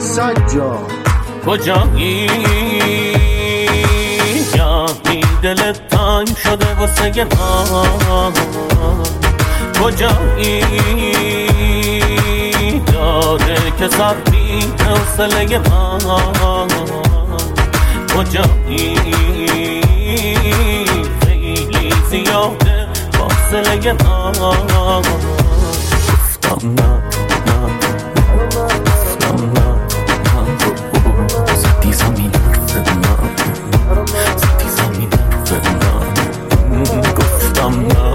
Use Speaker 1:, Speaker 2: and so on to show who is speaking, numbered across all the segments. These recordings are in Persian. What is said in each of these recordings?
Speaker 1: سجاد
Speaker 2: کجایی؟ گاهی دلت تنگ شده واسه من، کجایی؟ داره که سر بی حوصله من، کجایی؟ خیلی زیاده فاصله من. گفتم نه گفتم نه زدی زمین حرف من، زدی زمین حرف من. گفتم نه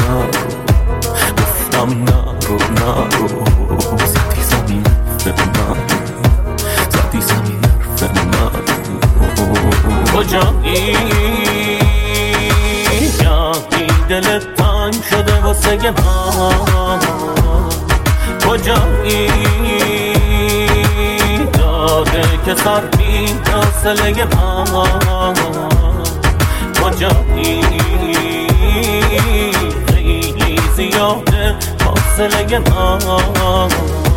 Speaker 2: گفتم نه زدی زمین حرف من، زدی زمین حرف من. کجایی؟ گاهی دلت تنگ شده واسه من، کجایی؟ داده که سر بی حوصله من، کجایی؟ خیلی زیاده فاصله من.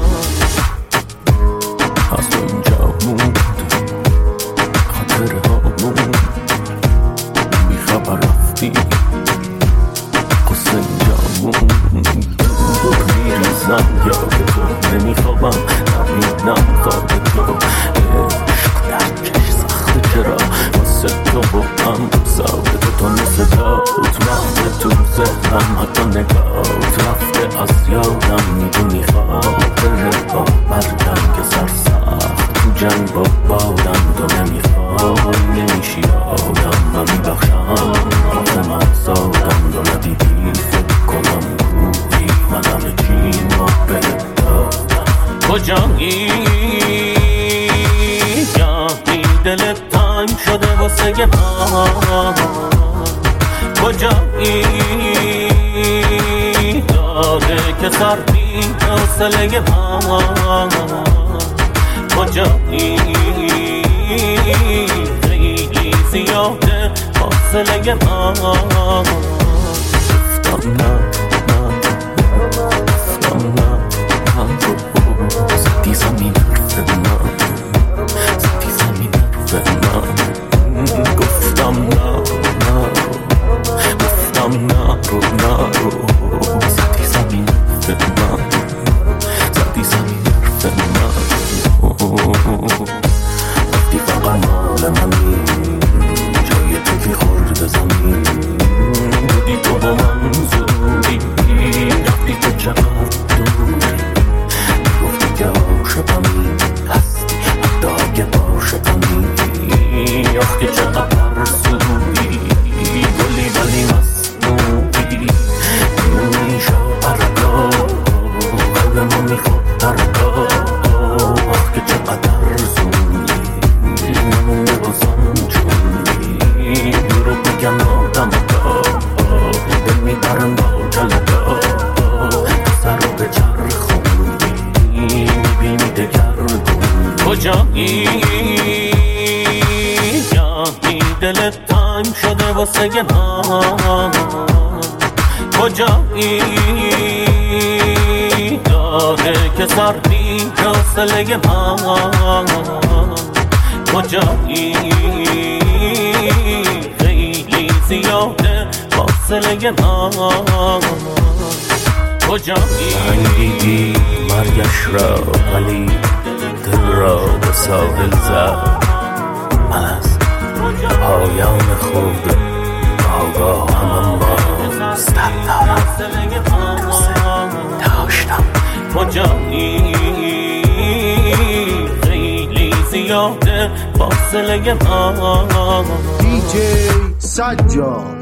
Speaker 2: از اونجا موند خاطره ها موند، بی خبر رفتی قصه اینجا موند. میریزم یاد تو، نمیخوابم نبینم خواب تو. عشق درکش سخته چرا واسه تو با هم ساده تو نصدات رفته تو ذهنم، حتی نگات رفته از یادم. میدونی خاطره ها بر جنگ سرسخت تو جنگ با بادم. تو نمیخوای نمیشی آدم و میبخشم آخه من سادم. تو ندیدی فکر کنم کوری من همه چی ما بهت دادم. کجایی؟ گاهی دلت تنگ شده واسه من، کجایی؟ داده که سر بی حوصله من، کجایی؟ خیلی زیاده فاصله من. گفتم نه گفتم نه زدی زمین حرف من، زدی زمین حرف من. گفتم نه گفتم نه زدی زمین حرف من، زدی زمین حرف من. وقتی فقط مال منی، جای تو که خورد زمین بودی تو با من زودی. رفتی تو چقدر دوری، گفتی که عاشقمی هستی حتی اگه عاشقمی. آخ که چقدر سودی، گلی ولی مصنوعی. میشا برگاه قلب ما میخواد درگاه. آخ که چقدر زودی نمونده بازم چونی. برو بگن آدم دل میبرن با جلدا. سر رو به چرخوندی میبینی دگردون. کجایی؟ گاهی دلت تنگ شده واسه من، کجایی؟ داده که سر بی حوصله من، کجایی؟ خیلی زیاده فاصله من. کجایی؟
Speaker 3: دیدی مرگش را ولی دل را به ساحل زد. من از پایان خود آگاه هم باز تن دارم، داشتم.
Speaker 2: کجایی؟ خیلی زیاده فاصله من.
Speaker 1: دیجی سجاد